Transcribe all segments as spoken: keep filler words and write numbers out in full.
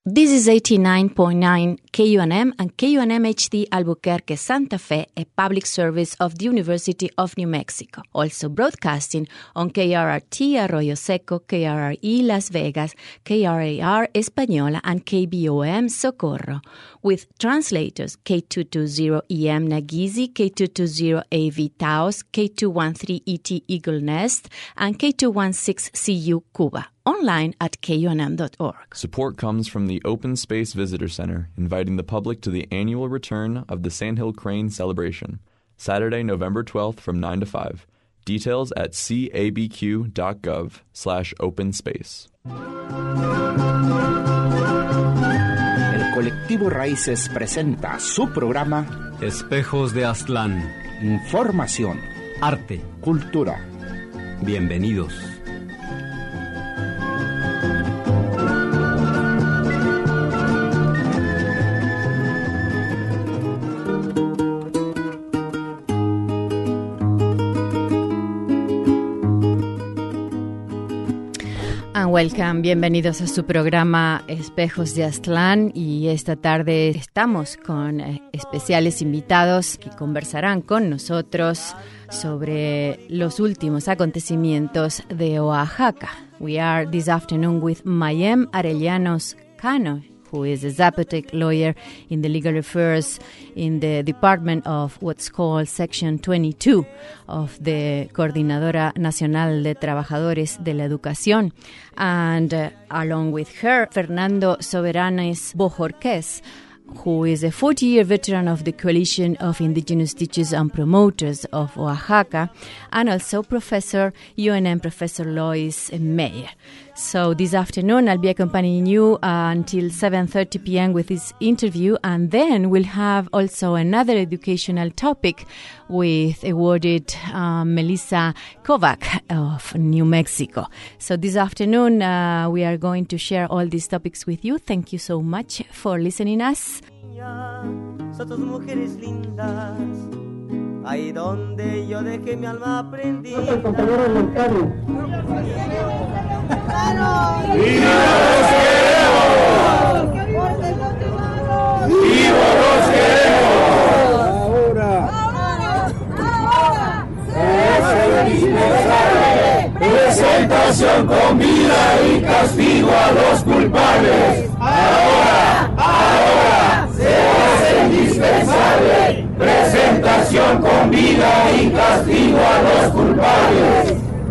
This is eighty-nine point nine K U N M and K U N M H D Albuquerque Santa Fe, a public service of the University of New Mexico. Also broadcasting on K R R T Arroyo Seco, K R R E Las Vegas, K R A R Española, and K B O M Socorro, with translators K two twenty E M Nagizi, K two twenty A V Taos, K two thirteen E T Eagle Nest, and K two sixteen C U Cuba. Online at K U N M dot org. Support comes from the Open Space Visitor Center, inviting the public to the annual return of the Sandhill Crane Celebration, Saturday, November twelfth from nine to five. Details at cabq.gov slash open space. El Colectivo Raíces presenta su programa Espejos de Aztlán. Información, Arte, cultura. Bienvenidos. And welcome, bienvenidos a su programa Espejos de Aztlán, y esta tarde estamos con eh, especiales invitados que conversarán con nosotros sobre los últimos acontecimientos de Oaxaca. We are this afternoon with Mayem Arellanos Cano, who is a Zapotec lawyer in the legal affairs in the department of what's called Section twenty-two of the Coordinadora Nacional de Trabajadores de la Educación. And uh, along with her, Fernando Soberanes Bojorquez, who is a forty-year veteran of the Coalition of Indigenous Teachers and Promoters of Oaxaca, and also Professor, U N M Professor Lois Meyer. So this afternoon, I'll be accompanying you uh, until seven thirty p.m. with this interview, and then we'll have also another educational topic with awarded uh, Melissa Kovac of New Mexico. So this afternoon, uh, we are going to share all these topics with you. Thank you so much for listening us. Ahí donde yo dejé mi alma prendida. ¡Vivos los queremos! Ahora, ahora, es indispensable. Presentación con vida y castigo a los culpables. Ahora, ahora, se hace indispensable. Presentación con vida y castigo a los culpables.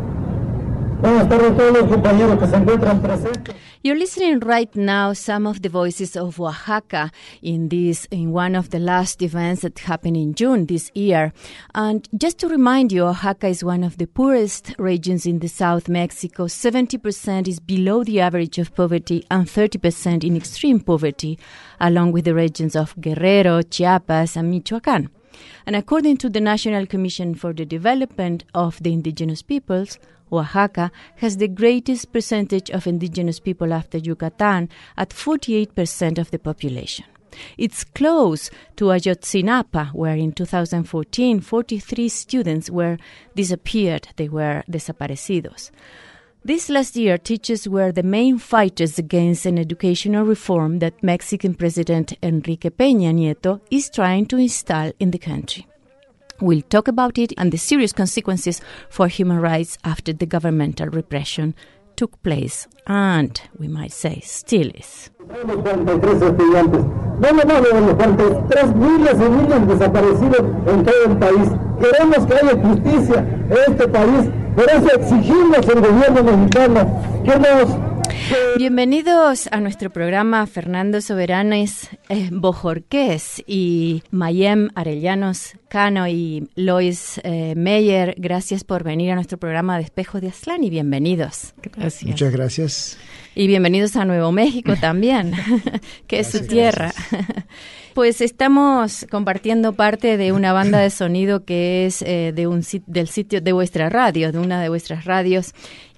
Buenas tardes a todos los compañeros que se encuentran presentes. You're listening right now some of the voices of Oaxaca in this in one of the last events that happened in June this year. And just to remind you, Oaxaca is one of the poorest regions in the South Mexico. seventy percent is below the average of poverty and thirty percent in extreme poverty, along with the regions of Guerrero, Chiapas, and Michoacán. And according to the National Commission for the Development of the Indigenous Peoples, Oaxaca has the greatest percentage of indigenous people after Yucatan at forty-eight percent of the population. It's close to Ayotzinapa, where in two thousand fourteen, forty-three students were disappeared. They were desaparecidos. This last year, teachers were the main fighters against an educational reform that Mexican President Enrique Peña Nieto is trying to install in the country. We'll talk about it and the serious consequences for human rights after the governmental repression took place, and, we might say, still is. Tenemos cuarenta y tres estudiantes. No, no, no, no, no, cuarenta y tres miles y miles desaparecidos en todo el país. Queremos que haya justicia en este país. Por eso exigimos al gobierno mexicano que nos... Bienvenidos a nuestro programa Fernando Soberanes eh, Bojorquez y Mayem Arellanos Cano y Lois eh, Meyer. Gracias por venir a nuestro programa de Espejos de Aztlán y bienvenidos. Gracias. Muchas gracias. Y bienvenidos a Nuevo México también, que gracias, es su tierra. Pues estamos compartiendo parte de una banda de sonido que es eh, de un del sitio de vuestra radio, de una de vuestras radios,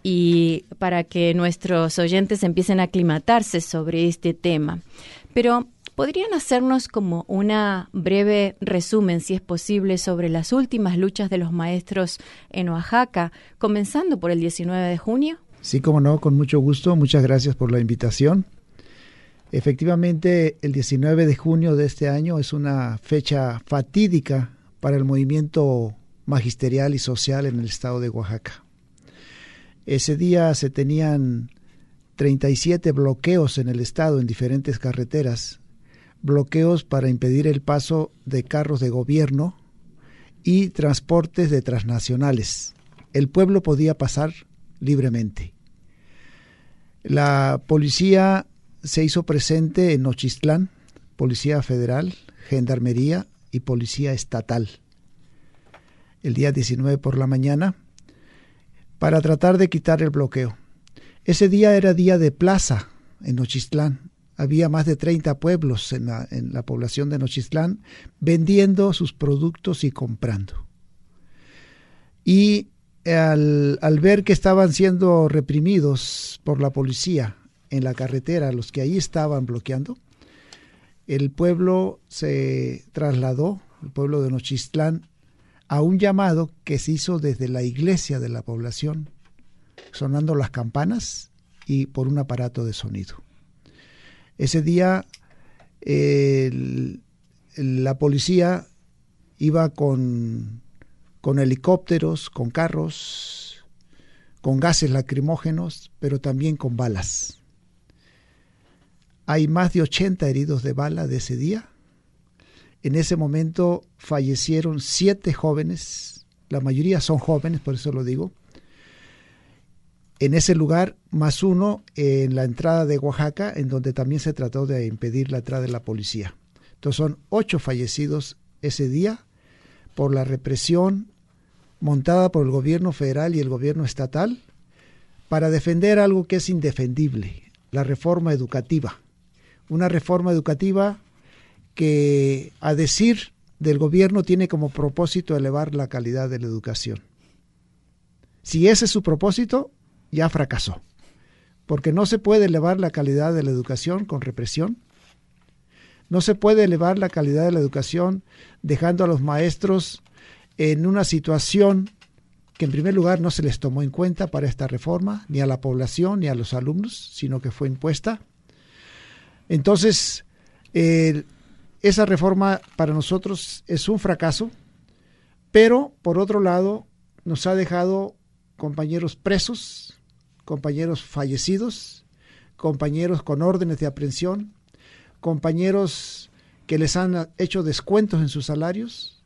y para que nuestros oyentes empiecen a aclimatarse sobre este tema. Pero ¿podrían hacernos como una breve resumen, si es posible, sobre las últimas luchas de los maestros en Oaxaca, comenzando por el diecinueve de junio? Sí, cómo no, con mucho gusto. Muchas gracias por la invitación. Efectivamente, el diecinueve de junio de este año es una fecha fatídica para el movimiento magisterial y social en el estado de Oaxaca. Ese día se tenían treinta y siete bloqueos en el estado en diferentes carreteras, bloqueos para impedir el paso de carros de gobierno y transportes de transnacionales. El pueblo podía pasar libremente. La policía se hizo presente en Nochistlán, Policía Federal, Gendarmería y Policía Estatal, el día diecinueve por la mañana, para tratar de quitar el bloqueo. Ese día era día de plaza en Nochistlán. Había más de treinta pueblos en la, en la población de Nochistlán vendiendo sus productos y comprando. Y al, al ver que estaban siendo reprimidos por la policía en la carretera, los que ahí estaban bloqueando, el pueblo se trasladó, el pueblo de Nochistlán, a un llamado que se hizo desde la iglesia de la población, sonando las campanas y por un aparato de sonido. Ese día el, la policía iba con, con helicópteros, con carros, con gases lacrimógenos, pero también con balas. Hay más de ochenta heridos de bala de ese día. En ese momento fallecieron siete jóvenes, la mayoría son jóvenes, por eso lo digo, en ese lugar, más uno en la entrada de Oaxaca, en donde también se trató de impedir la entrada de la policía. Entonces son ocho fallecidos ese día por la represión montada por el gobierno federal y el gobierno estatal para defender algo que es indefendible, la reforma educativa. Una reforma educativa que, a decir del gobierno, tiene como propósito elevar la calidad de la educación. Si ese es su propósito, ya fracasó, porque no se puede elevar la calidad de la educación con represión, no se puede elevar la calidad de la educación dejando a los maestros en una situación que en primer lugar no se les tomó en cuenta para esta reforma, ni a la población ni a los alumnos, sino que fue impuesta. Entonces, eh, esa reforma para nosotros es un fracaso, pero por otro lado nos ha dejado compañeros presos, compañeros fallecidos, compañeros con órdenes de aprehensión, compañeros que les han hecho descuentos en sus salarios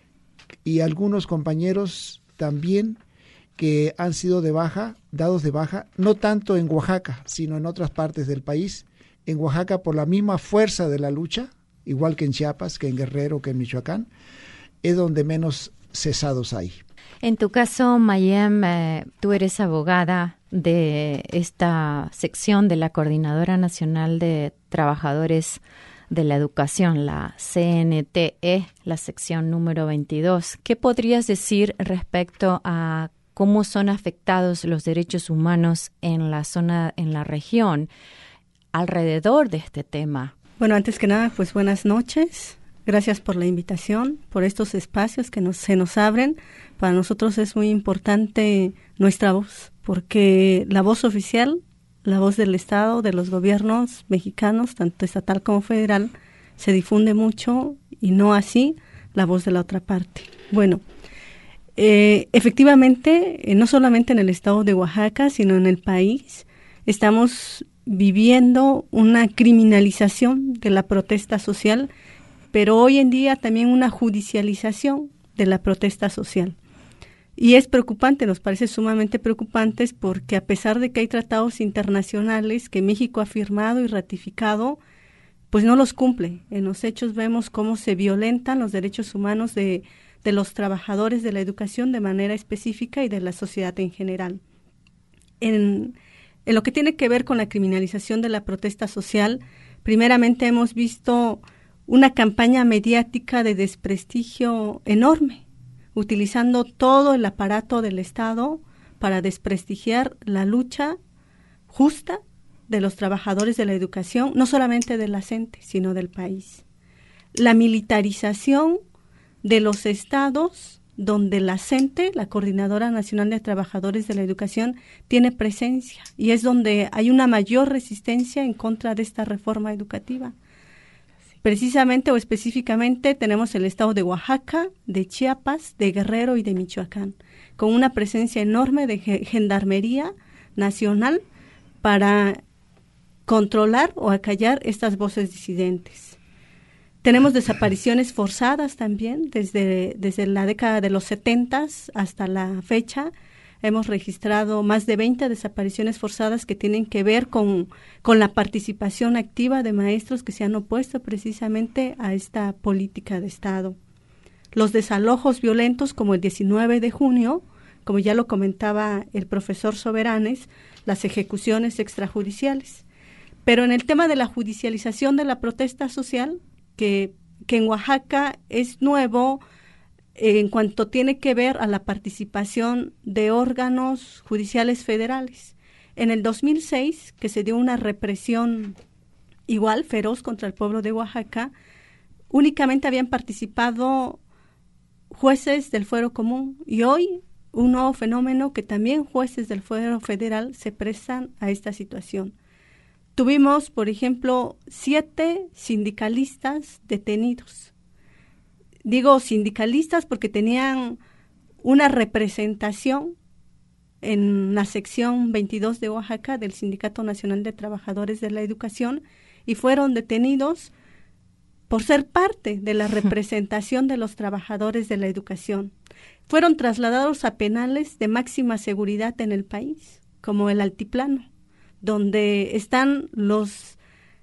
y algunos compañeros también que han sido de baja, dados de baja, no tanto en Oaxaca, sino en otras partes del país. En Oaxaca, por la misma fuerza de la lucha, igual que en Chiapas, que en Guerrero, que en Michoacán, es donde menos cesados hay. En tu caso, Mayem, eh, tú eres abogada de esta sección de la Coordinadora Nacional de Trabajadores de la Educación, la C N T E, la sección número veintidós. ¿Qué podrías decir respecto a cómo son afectados los derechos humanos en la zona, en la región, alrededor de este tema? Bueno, antes que nada, pues buenas noches. Gracias por la invitación, por estos espacios que nos, se nos abren. Para nosotros es muy importante nuestra voz, porque la voz oficial, la voz del Estado, de los gobiernos mexicanos, tanto estatal como federal, se difunde mucho y no así la voz de la otra parte. Bueno, eh, efectivamente, eh, no solamente en el estado de Oaxaca, sino en el país, estamos viviendo una criminalización de la protesta social, pero hoy en día también una judicialización de la protesta social. Y es preocupante, nos parece sumamente preocupante, porque a pesar de que hay tratados internacionales que México ha firmado y ratificado, pues no los cumple. En los hechos vemos cómo se violentan los derechos humanos de, de los trabajadores de la educación de manera específica y de la sociedad en general. En, en lo que tiene que ver con la criminalización de la protesta social, primeramente hemos visto una campaña mediática de desprestigio enorme, utilizando todo el aparato del Estado para desprestigiar la lucha justa de los trabajadores de la educación, no solamente de la C E N T E, sino del país. La militarización de los estados donde la CENTE, la Coordinadora Nacional de Trabajadores de la Educación, tiene presencia y es donde hay una mayor resistencia en contra de esta reforma educativa. Precisamente o específicamente tenemos el estado de Oaxaca, de Chiapas, de Guerrero y de Michoacán, con una presencia enorme de Gendarmería Nacional para controlar o acallar estas voces disidentes. Tenemos desapariciones forzadas también, desde, desde la década de los setentas hasta la fecha. Hemos registrado más de veinte desapariciones forzadas que tienen que ver con, con la participación activa de maestros que se han opuesto precisamente a esta política de Estado. Los desalojos violentos, como el diecinueve de junio, como ya lo comentaba el profesor Soberanes, las ejecuciones extrajudiciales. Pero en el tema de la judicialización de la protesta social, que, que en Oaxaca es nuevo eh, en cuanto tiene que ver a la participación de órganos judiciales federales. En el dos mil seis, que se dio una represión igual, feroz contra el pueblo de Oaxaca, únicamente habían participado jueces del fuero común y hoy un nuevo fenómeno que también jueces del fuero federal se prestan a esta situación. Tuvimos, por ejemplo, siete sindicalistas detenidos. Digo sindicalistas porque tenían una representación en la sección veintidós de Oaxaca del Sindicato Nacional de Trabajadores de la Educación y fueron detenidos por ser parte de la representación de los trabajadores de la educación. Fueron trasladados a penales de máxima seguridad en el país, como el Altiplano, donde están los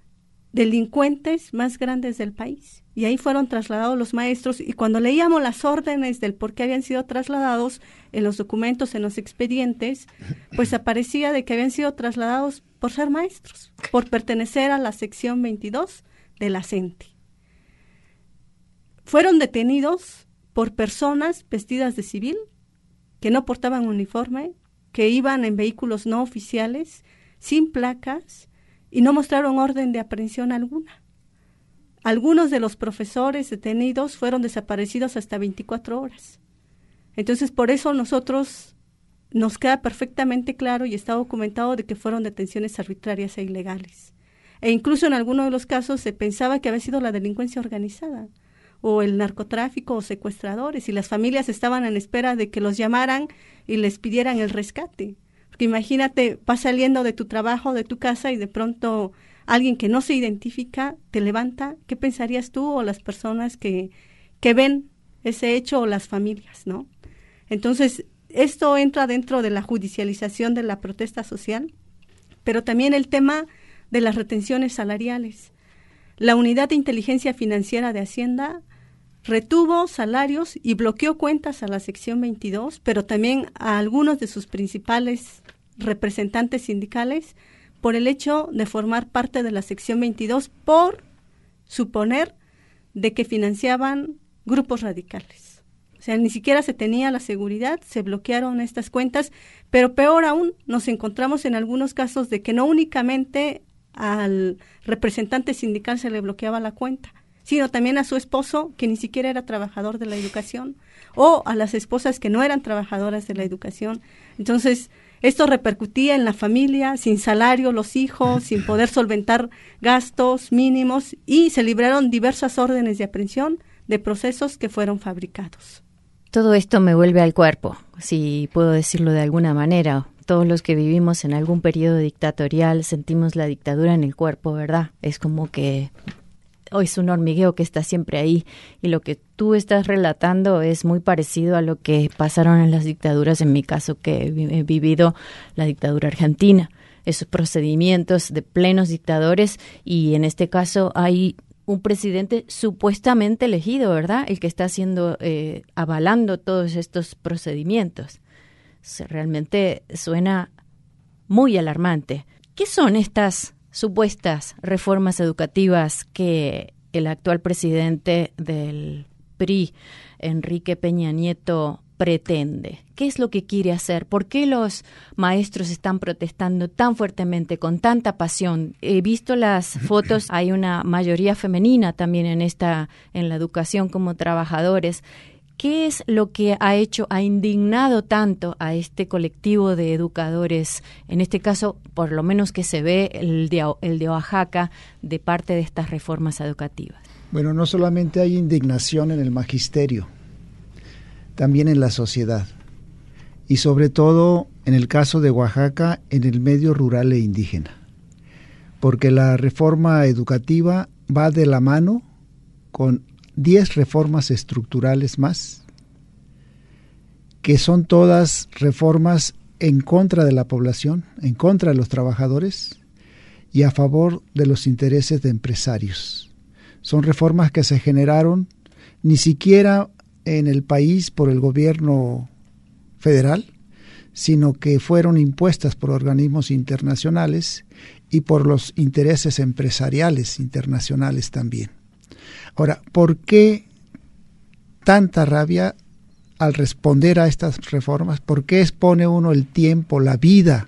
delincuentes más grandes del país. Y ahí fueron trasladados los maestros y cuando leíamos las órdenes del por qué habían sido trasladados en los documentos, en los expedientes, pues aparecía de que habían sido trasladados por ser maestros, por pertenecer a la sección veintidós de la CENTE. Fueron detenidos por personas vestidas de civil, que no portaban uniforme, que iban en vehículos no oficiales, sin placas, y no mostraron orden de aprehensión alguna. Algunos de los profesores detenidos fueron desaparecidos hasta veinticuatro horas. Entonces, por eso nosotros nos queda perfectamente claro y está documentado de que fueron detenciones arbitrarias e ilegales. E incluso en algunos de los casos se pensaba que había sido la delincuencia organizada o el narcotráfico o secuestradores, y las familias estaban en espera de que los llamaran y les pidieran el rescate. Porque imagínate, vas saliendo de tu trabajo, de tu casa, y de pronto alguien que no se identifica te levanta. ¿Qué pensarías tú o las personas que, que ven ese hecho o las familias, no? Entonces, esto entra dentro de la judicialización de la protesta social, pero también el tema de las retenciones salariales. La Unidad de Inteligencia Financiera de Hacienda retuvo salarios y bloqueó cuentas a la sección veintidós, pero también a algunos de sus principales representantes sindicales por el hecho de formar parte de la sección veintidós por suponer de que financiaban grupos radicales. O sea, ni siquiera se tenía la seguridad, se bloquearon estas cuentas, pero peor aún, nos encontramos en algunos casos de que no únicamente al representante sindical se le bloqueaba la cuenta, sino también a su esposo, que ni siquiera era trabajador de la educación, o a las esposas que no eran trabajadoras de la educación. Entonces, esto repercutía en la familia, sin salario, los hijos, sin poder solventar gastos mínimos, y se libraron diversas órdenes de aprehensión de procesos que fueron fabricados. Todo esto me vuelve al cuerpo, si puedo decirlo de alguna manera. Todos los que vivimos en algún periodo dictatorial sentimos la dictadura en el cuerpo, ¿verdad? Es como que hoy es un hormigueo que está siempre ahí, y lo que tú estás relatando es muy parecido a lo que pasaron en las dictaduras, en mi caso que he vivido la dictadura argentina, esos procedimientos de plenos dictadores, y en este caso hay un presidente supuestamente elegido, ¿verdad? El que está haciendo, eh, avalando todos estos procedimientos. O sea, realmente suena muy alarmante. ¿Qué son estas supuestas reformas educativas que el actual presidente del P R I, Enrique Peña Nieto, pretende? ¿Qué es lo que quiere hacer? ¿Por qué los maestros están protestando tan fuertemente, con tanta pasión? He visto las fotos, hay una mayoría femenina también en esta, en la educación como trabajadores. ¿qué es lo que ha hecho, ha indignado tanto a este colectivo de educadores, en este caso, por lo menos que se ve el de, el de Oaxaca, de parte de estas reformas educativas? Bueno, no solamente hay indignación en el magisterio, también en la sociedad, y sobre todo, en el caso de Oaxaca, en el medio rural e indígena, porque la reforma educativa va de la mano con diez reformas estructurales más, que son todas reformas en contra de la población, en contra de los trabajadores y a favor de los intereses de empresarios. Son reformas que se generaron ni siquiera en el país por el gobierno federal, sino que fueron impuestas por organismos internacionales y por los intereses empresariales internacionales también. Ahora, ¿por qué tanta rabia al responder a estas reformas? ¿Por qué expone uno el tiempo, la vida?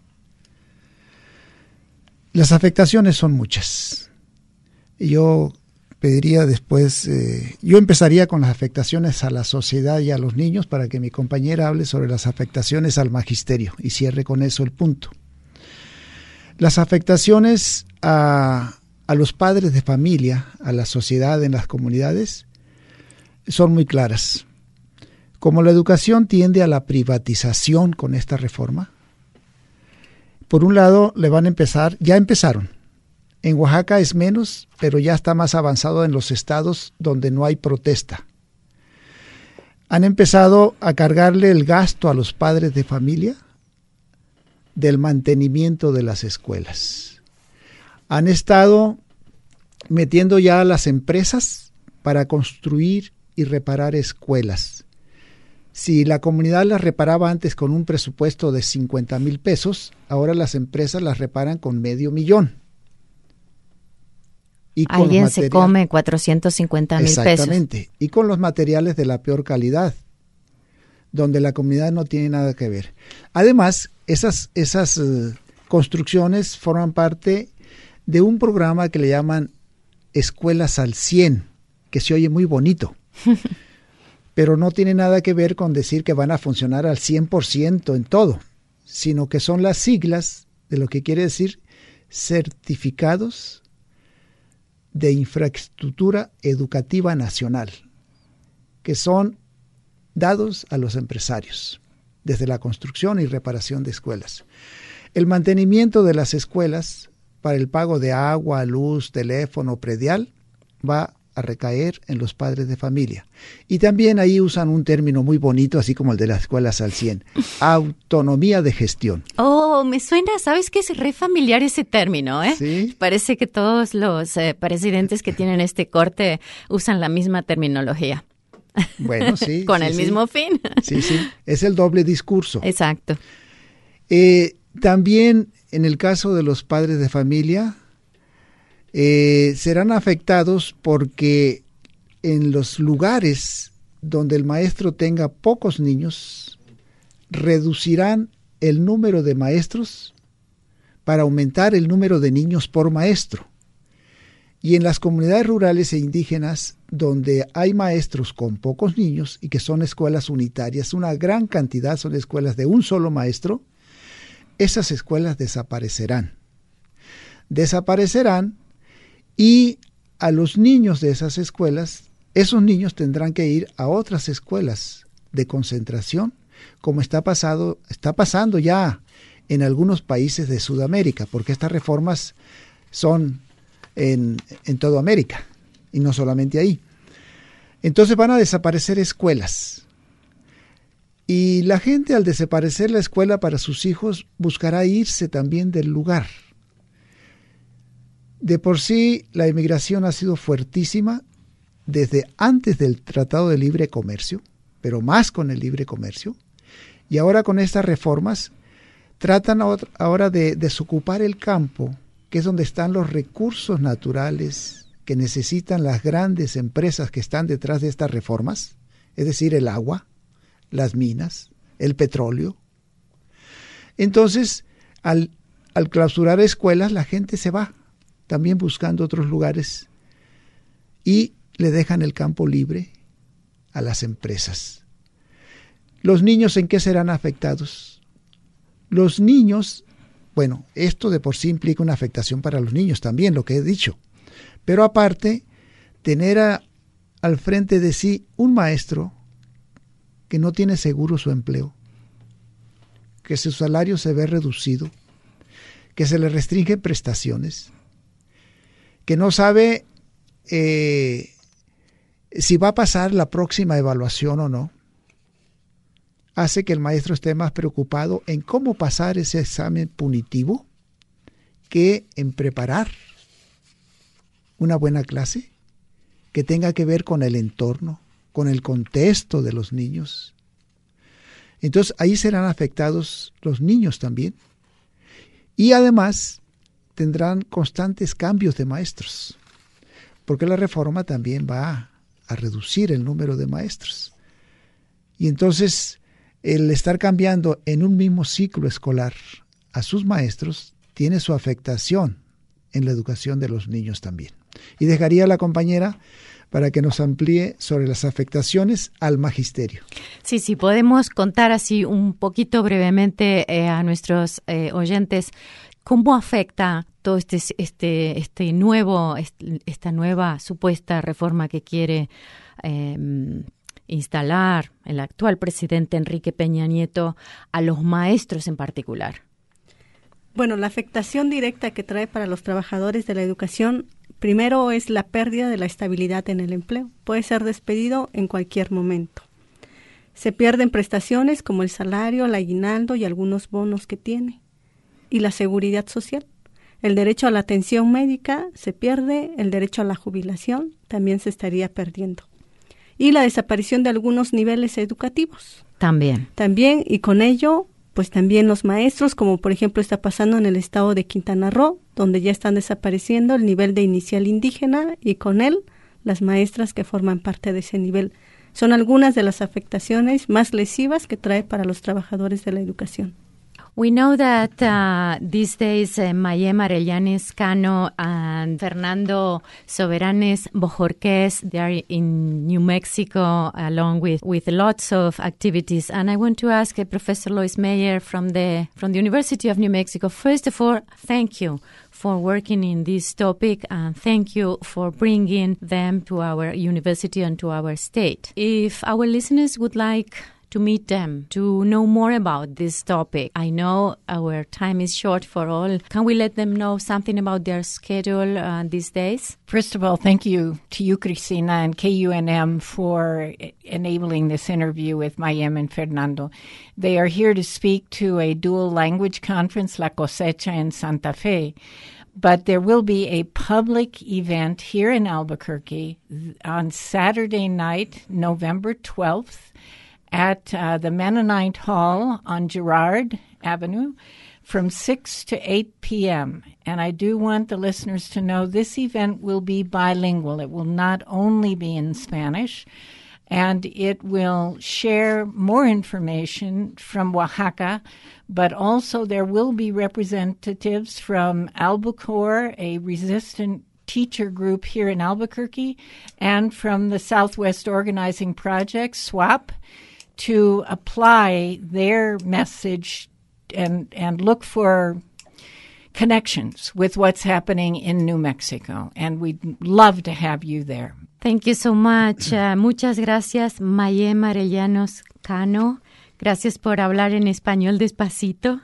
Las afectaciones son muchas. Yo pediría después, eh, yo empezaría con las afectaciones a la sociedad y a los niños para que mi compañera hable sobre las afectaciones al magisterio y cierre con eso el punto. Las afectaciones a, a los padres de familia, a la sociedad en las comunidades, son muy claras. Como la educación tiende a la privatización con esta reforma, por un lado le van a empezar, ya empezaron. En Oaxaca es menos, pero ya está más avanzado en los estados donde no hay protesta. Han empezado a cargarle el gasto a los padres de familia del mantenimiento de las escuelas. Han estado metiendo ya a las empresas para construir y reparar escuelas. Si la comunidad las reparaba antes con un presupuesto de cincuenta mil pesos, ahora las empresas las reparan con medio millón. Y con Alguien se come cuatrocientos cincuenta mil pesos. Exactamente. Y con los materiales de la peor calidad, donde la comunidad no tiene nada que ver. Además, esas, esas uh, construcciones forman parte de un programa que le llaman Escuelas al cien, que se oye muy bonito, pero no tiene nada que ver con decir que van a funcionar al cien por ciento en todo, sino que son las siglas de lo que quiere decir certificados de infraestructura educativa nacional, que son dados a los empresarios, desde la construcción y reparación de escuelas. El mantenimiento de las escuelas para el pago de agua, luz, teléfono, predial, va a recaer en los padres de familia. Y también ahí usan un término muy bonito, así como el de las escuelas al cien, autonomía de gestión. Oh, me suena, ¿sabes qué? Es re familiar ese término, ¿eh? ¿Sí? Parece que todos los eh, presidentes que tienen este corte usan la misma terminología. Bueno, sí. Con sí, el sí. mismo fin. Sí, sí, es el doble discurso. Exacto. Eh, también en el caso de los padres de familia, eh, serán afectados porque en los lugares donde el maestro tenga pocos niños, reducirán el número de maestros para aumentar el número de niños por maestro. Y en las comunidades rurales e indígenas, donde hay maestros con pocos niños y que son escuelas unitarias, una gran cantidad son escuelas de un solo maestro, esas escuelas desaparecerán. Desaparecerán y a los niños de esas escuelas, esos niños tendrán que ir a otras escuelas de concentración, como está, pasado, está pasando ya en algunos países de Sudamérica, porque estas reformas son en, en toda América y no solamente ahí. Entonces van a desaparecer escuelas. Y la gente, al desaparecer la escuela para sus hijos, buscará irse también del lugar. De por sí, la inmigración ha sido fuertísima desde antes del Tratado de Libre Comercio, pero más con el libre comercio. Y ahora con estas reformas tratan ahora de desocupar el campo, que es donde están los recursos naturales que necesitan las grandes empresas que están detrás de estas reformas, es decir, el agua, las minas, el petróleo. Entonces, al, al clausurar escuelas, la gente se va, también buscando otros lugares, y le dejan el campo libre a las empresas. ¿Los niños en qué serán afectados? Los niños, bueno, esto de por sí implica una afectación para los niños también, lo que he dicho. Pero aparte, tener a, al frente de sí un maestro que no tiene seguro su empleo, que su salario se ve reducido, que se le restringen prestaciones, que no sabe eh, si va a pasar la próxima evaluación o no, hace que el maestro esté más preocupado en cómo pasar ese examen punitivo que en preparar una buena clase que tenga que ver con el entorno, con el contexto de los niños. Entonces ahí serán afectados los niños también. Y además tendrán constantes cambios de maestros, porque la reforma también va a, a reducir el número de maestros. Y entonces el estar cambiando en un mismo ciclo escolar a sus maestros tiene su afectación en la educación de los niños también. Y dejaría a la compañera para que nos amplíe sobre las afectaciones al magisterio. Sí, sí, podemos contar así un poquito brevemente eh, a nuestros eh, oyentes cómo afecta todo este este este nuevo este, esta nueva supuesta reforma que quiere eh, instalar el actual presidente Enrique Peña Nieto a los maestros en particular. Bueno, la afectación directa que trae para los trabajadores de la educación, primero es la pérdida de la estabilidad en el empleo. Puede ser despedido en cualquier momento. Se pierden prestaciones como el salario, el aguinaldo y algunos bonos que tiene. Y la seguridad social. El derecho a la atención médica se pierde, el derecho a la jubilación también se estaría perdiendo. Y la desaparición de algunos niveles educativos. También. También, y con ello, pues también los maestros, como por ejemplo está pasando en el estado de Quintana Roo, donde ya están desapareciendo el nivel de inicial indígena y con él las maestras que forman parte de ese nivel. Son algunas de las afectaciones más lesivas que trae para los trabajadores de la educación. We know that uh, these days uh, Mayem Arellanes Cano and Fernando Soberanes Bojorquez, they are in New Mexico along with, with lots of activities. And I want to ask uh, Professor Lois Meyer from the from the University of New Mexico, first of all, thank you for working in this topic and thank you for bringing them to our university and to our state. If our listeners would like to meet them, to know more about this topic. I know our time is short for all. Can we let them know something about their schedule uh, these days? First of all, thank you to you, Cristina, and K U N M for enabling this interview with Mayem and Fernando. They are here to speak to a dual language conference, La Cosecha in Santa Fe. But there will be a public event here in Albuquerque on Saturday night, November twelfth, at uh, the Mennonite Hall on Girard Avenue from six to eight p.m. And I do want the listeners to know this event will be bilingual. It will not only be in Spanish, and it will share more information from Oaxaca, but also there will be representatives from Albucor, a resistant teacher group here in Albuquerque, and from the Southwest Organizing Project, SWAP, to apply their message and and look for connections with what's happening in New Mexico. And we'd love to have you there. Thank you so much. Uh, muchas gracias, Mayem Arellanes Cano. Gracias por hablar en español despacito.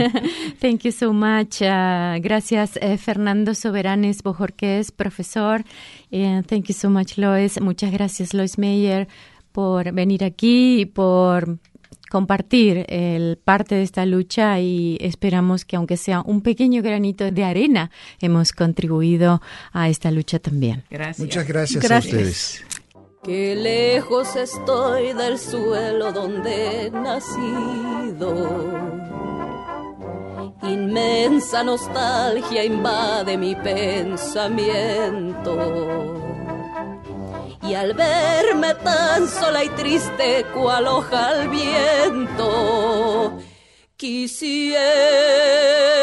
Thank you so much. Uh, gracias, eh, Fernando Soberanes Bojorquez, profesor. And thank you so much, Lois. Muchas gracias, Lois Meyer, por venir aquí y por compartir el parte de esta lucha, y esperamos que aunque sea un pequeño granito de arena, hemos contribuido a esta lucha también. Gracias. Muchas gracias, gracias a ustedes. Qué lejos estoy del suelo donde he nacido. Inmensa nostalgia invade mi pensamiento. Y al verme tan sola y triste cual hoja al viento, quisiera